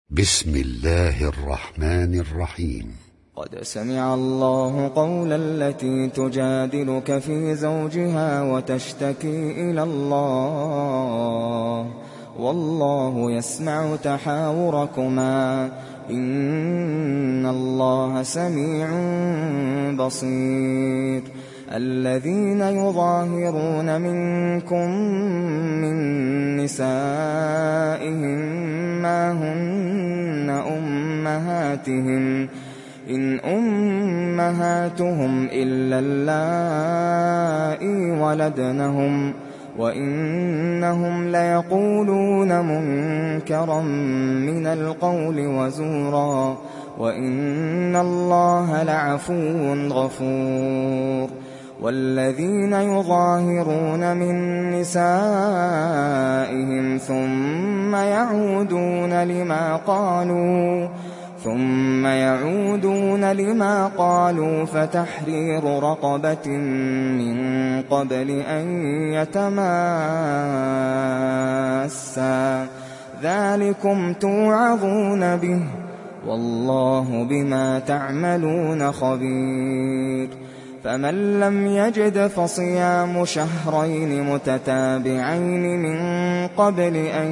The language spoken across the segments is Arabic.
بسم الله الرحمن الرحيم. قد سمع الله قول التي تجادلك في زوجها وتشتكي إلى الله والله يسمع تحاوركما إن الله سميع بصير. الذين يظاهرون منكم من نسائهم ما هن أمهاتهم إن أمهاتهم إلا اللائي ولدنهم وإنهم ليقولون منكرا من القول وزورا وإن الله لعفو غفور. والذين يظاهرون من نسائهم ثم يعودون لما قالوا فتحرير رقبة من قبل أن يتماسا ذلكم توعظون به والله بما تعملون خبير. فمن لم يجد فصيام شهرين متتابعين من قبل أن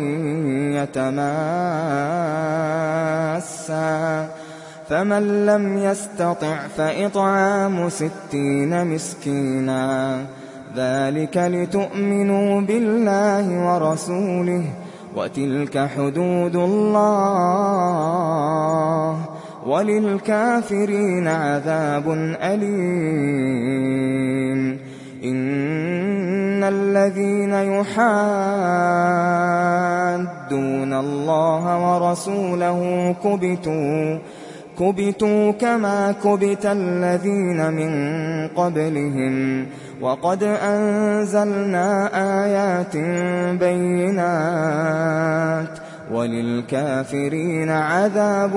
يتماسا فمن لم يستطع فإطعام 60 مسكينا ذلك لتؤمنوا بالله ورسوله وتلك حدود الله وللكافرين عذاب أليم. إن الذين يحادون الله ورسوله كبتوا كما كبت الذين من قبلهم وقد أنزلنا آيات بينات وللكافرين عذاب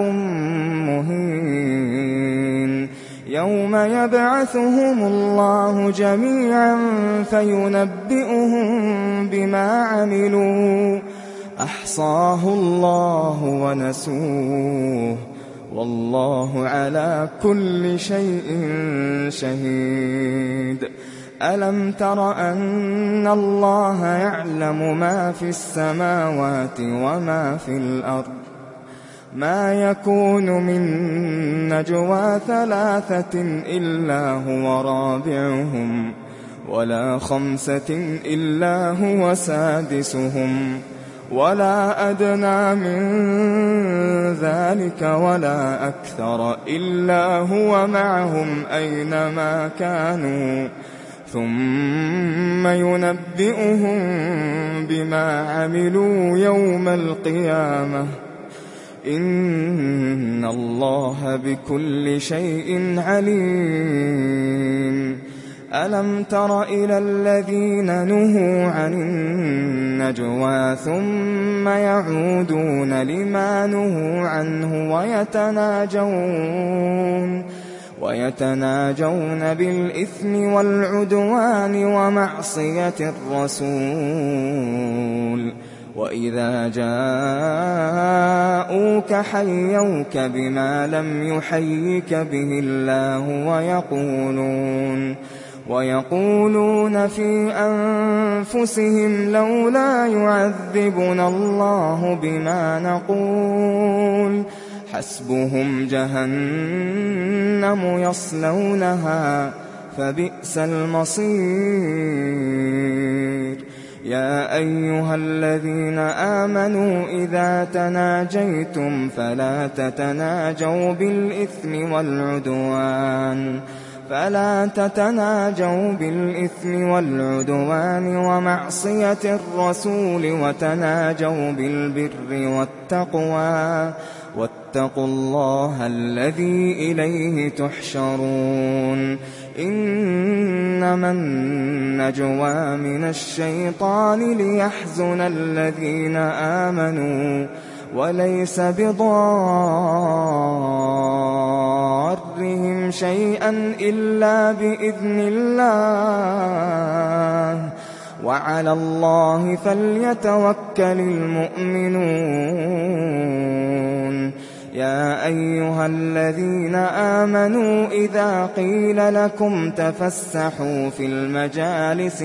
مهين. يوم يبعثهم الله جميعا فينبئهم بما عملوا أحصاه الله ونسوه والله على كل شيء شهيد. ألم تر أن الله يعلم ما في السماوات وما في الأرض ما يكون من نجوى 3 إلا هو رابعهم ولا 5 إلا هو سادسهم ولا أدنى من ذلك ولا أكثر إلا هو معهم أينما كانوا ثم ينبئهم بما عملوا يوم القيامة إن الله بكل شيء عليم. ألم تر إلى الذين نهوا عن النجوى ثم يعودون لما نهوا عنه ويتناجون بالإثم والعدوان ومعصية الرسول وإذا جاءوك حيوك بما لم يحيك به الله ويقولون في أنفسهم لولا يعذبنا الله بما نقول حسبهم جهنم يصلونها فبئس المصير. يا أيها الذين آمنوا إذا تناجيتم فلا تتناجوا بالإثم والعدوان ومعصية الرسول وتناجوا بالبر والتقوى واتقوا الله الذي إليه تحشرون. إنما النجوى من الشيطان ليحزن الذين آمنوا وليس بضارهم شيئا إلا بإذن الله وعلى الله فليتوكل المؤمنون. أيها الذين آمنوا إذا قيل لكم تفسحوا في المجالس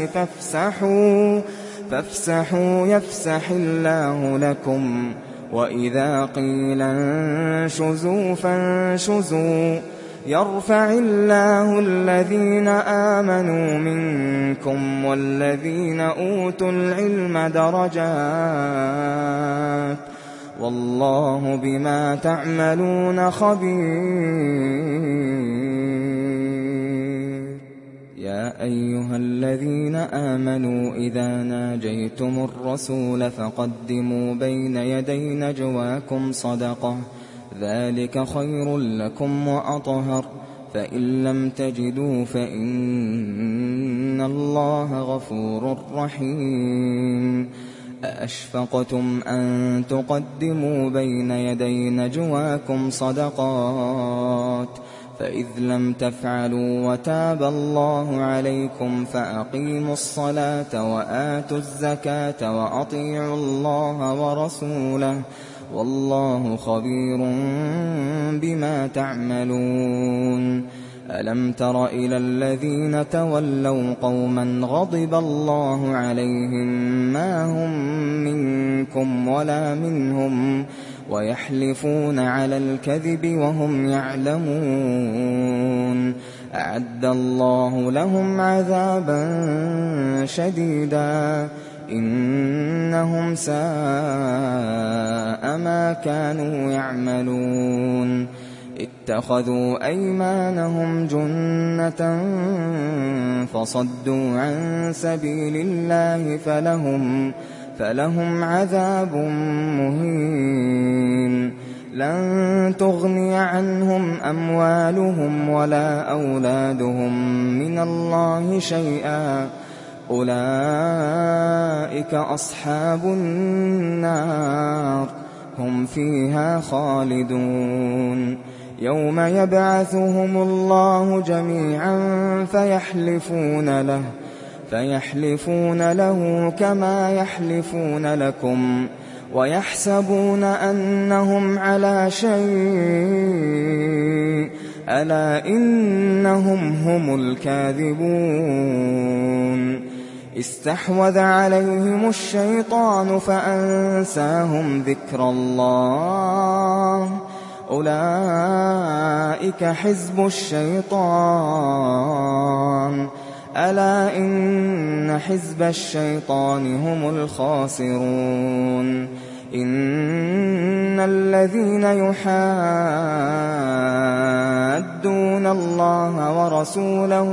فافسحوا يفسح الله لكم وإذا قيل انشزوا فانشزوا يرفع الله الذين آمنوا منكم والذين أوتوا العلم درجات والله بما تعملون خبير. يا أيها الذين آمنوا إذا ناجيتم الرسول فقدموا بين يدي نجواكم صدقة ذلك خير لكم وأطهر فإن لم تجدوا فإن الله غفور رحيم. أأشفقتم أن تقدموا بين يدي نجواكم صدقات فإذ لم تفعلوا وتاب الله عليكم فأقيموا الصلاة وآتوا الزكاة وأطيعوا الله ورسوله والله خبير بما تعملون. ألم تر إلى الذين تولوا قوما غضب الله عليهم ما هم منكم ولا منهم ويحلفون على الكذب وهم يعلمون أعد الله لهم عذابا شديدا إنهم ساء ما كانوا يعملون. اتخذوا أيمانهم جنة فصدوا عن سبيل الله فلهم عذاب مهين. لن تغني عنهم أموالهم ولا أولادهم من الله شيئا أولئك أصحاب النار هم فيها خالدون. يوم يبعثهم الله جميعا فيحلفون له كما يحلفون لكم ويحسبون أنهم على شيء ألا إنهم هم الكاذبون. استحوذ عليهم الشيطان فأنساهم ذكر الله أولئك حزب الشيطان ألا إن حزب الشيطان هم الخاسرون. إن الذين يحادون الله ورسوله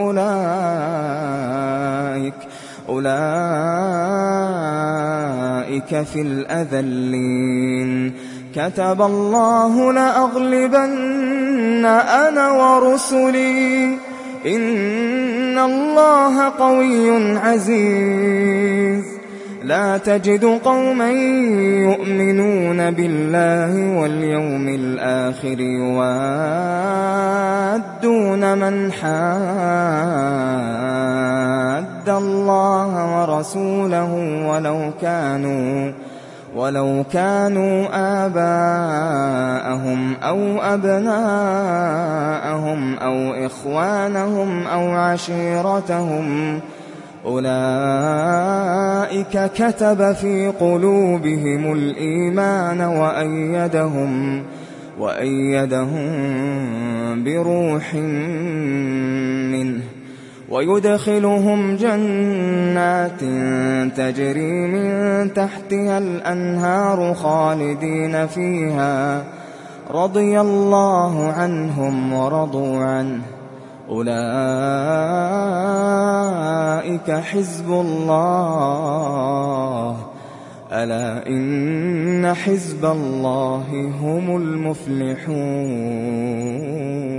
أولئك في الأذلين. كتب الله لأغلبن أنا ورسلي إن الله قوي عزيز. لا تجد قوما يؤمنون بالله واليوم الآخر يوادون من حاد الله ورسوله ولو كانوا آباءهم أو أبناءهم أو إخوانهم أو عشيرتهم أولئك كتب في قلوبهم الإيمان وأيدهم بروح منه ويدخلهم جنات تجري من تحتها الأنهار خالدين فيها رضي الله عنهم ورضوا عنه أولئك حزب الله ألا إن حزب الله هم المفلحون.